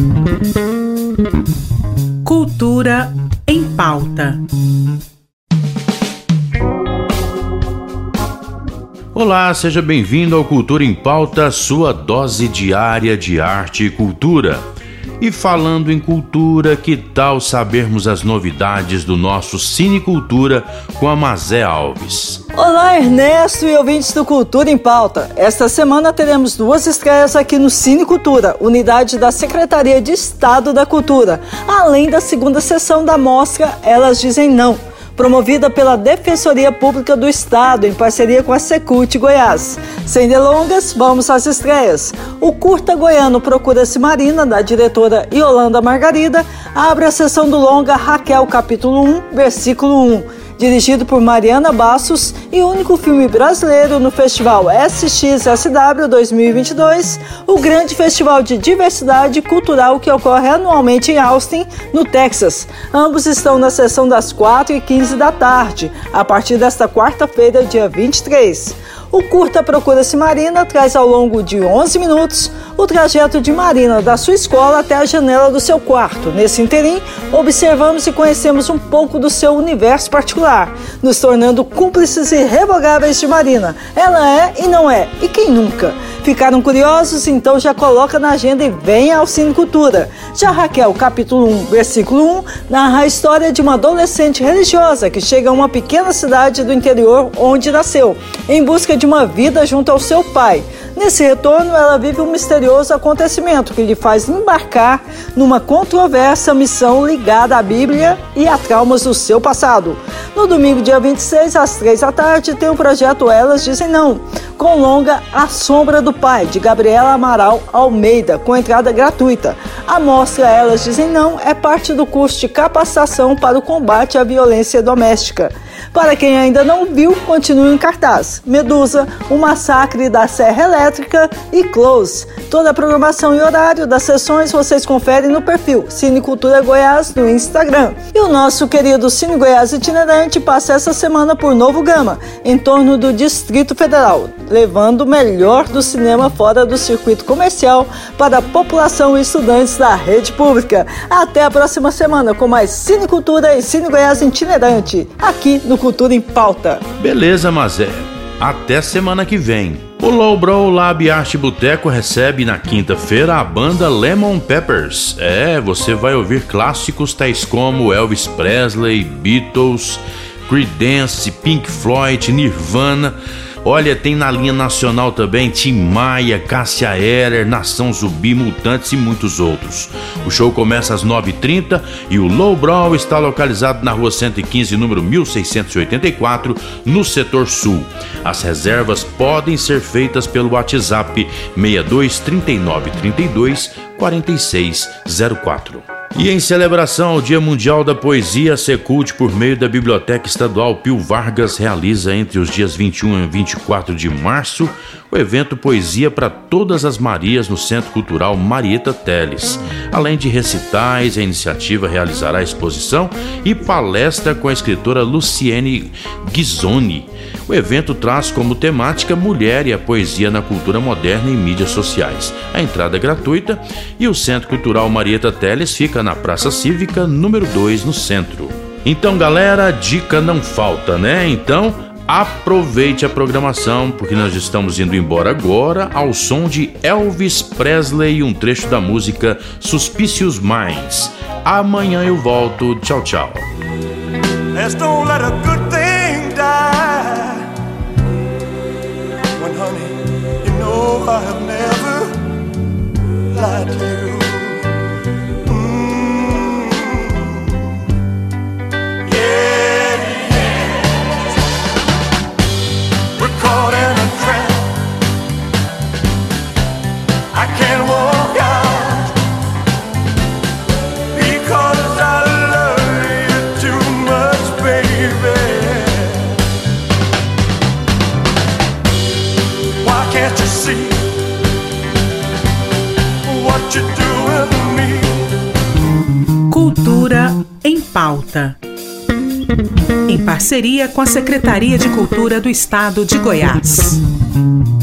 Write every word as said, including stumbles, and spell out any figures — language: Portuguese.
Cultura em Pauta. Olá, seja bem-vindo ao Cultura em Pauta, sua dose diária de arte e cultura. E falando em cultura, que tal sabermos as novidades do nosso Cine Cultura com a Mazé Alves? Olá, Ernesto e ouvintes do Cultura em Pauta. Esta semana teremos duas estreias aqui no Cine Cultura, unidade da Secretaria de Estado da Cultura, além da segunda sessão da mostra Elas Dizem Não, promovida pela Defensoria Pública do Estado, em parceria com a Secult Goiás. Sem delongas, vamos às estreias. O curta goiano Procura-se Marina, da diretora Yolanda Margarida, abre a sessão do longa Raquel, capítulo um, versículo um, dirigido por Mariana Bassos e único filme brasileiro no Festival S X S W dois mil e vinte e dois, o grande festival de diversidade cultural que ocorre anualmente em Austin, no Texas. Ambos estão na sessão das quatro e quinze da tarde, a partir desta quarta-feira, dia vinte e três. O curta Procura-se Marina traz ao longo de onze minutos o trajeto de Marina da sua escola até a janela do seu quarto. Nesse interim, observamos e conhecemos um pouco do seu universo particular, nos tornando cúmplices irrevogáveis de Marina. Ela é e não é, e quem nunca? Ficaram curiosos? Então já coloca na agenda e venha ao Cine Cultura. Já Raquel, capítulo um, versículo um, narra a história de uma adolescente religiosa que chega a uma pequena cidade do interior onde nasceu, em busca de uma vida junto ao seu pai. Nesse retorno, ela vive um misterioso acontecimento que lhe faz embarcar numa controversa missão ligada à Bíblia e a traumas do seu passado. No domingo, dia vinte e seis, às três da tarde, tem o projeto Elas Dizem Não, com longa A Sombra do Pai, de Gabriela Amaral Almeida, com entrada gratuita. A mostra Elas Dizem Não é parte do curso de capacitação para o combate à violência doméstica. Para quem ainda não viu, continue em cartaz: Medusa, O Massacre da Serra Elétrica e Close. Toda a programação e horário das sessões vocês conferem no perfil Cine Cultura Goiás no Instagram. E o nosso querido Cine Goiás itinerante passa essa semana por Novo Gama, em torno do Distrito Federal, levando o melhor do cinema fora do circuito comercial para a população e estudantes da rede pública. Até a próxima semana com mais Cine Cultura e Cine Goiás itinerante, aqui no Cultura em Pauta. Beleza, Mazé. Até semana que vem. O Lowbrow Lab Arte Boteco recebe na quinta-feira a banda Lemon Peppers. É, você vai ouvir clássicos tais como Elvis Presley, Beatles, Creedence, Pink Floyd, Nirvana. Olha, tem na linha nacional também Tim Maia, Cássia Eller, Nação Zumbi, Mutantes e muitos outros. O show começa às nove e trinta e o Lowbrow está localizado na rua cento e quinze, número mil seiscentos e oitenta e quatro, no setor sul. As reservas podem ser feitas pelo WhatsApp seis dois, três nove, três dois, quatro seis zero quatro. E em celebração ao Dia Mundial da Poesia, a Secult, por meio da Biblioteca Estadual Pio Vargas, realiza entre os dias vinte e um e vinte e quatro de março o evento Poesia para Todas as Marias no Centro Cultural Marieta Teles. Além de recitais, a iniciativa realizará exposição e palestra com a escritora Luciene Ghisoni. O evento traz como temática mulher e a poesia na cultura moderna e mídias sociais. A entrada é gratuita e o Centro Cultural Marieta Teles fica na Praça Cívica, número dois, no centro. Então, galera, dica não falta, né? Então, aproveite a programação, porque nós estamos indo embora agora ao som de Elvis Presley e um trecho da música Suspicious Minds. Amanhã eu volto. Tchau, tchau. Let's don't let a good thing die. When, honey, you know I have never lied to you. Cultura em Pauta, em parceria com a Secretaria de Cultura do Estado de Goiás.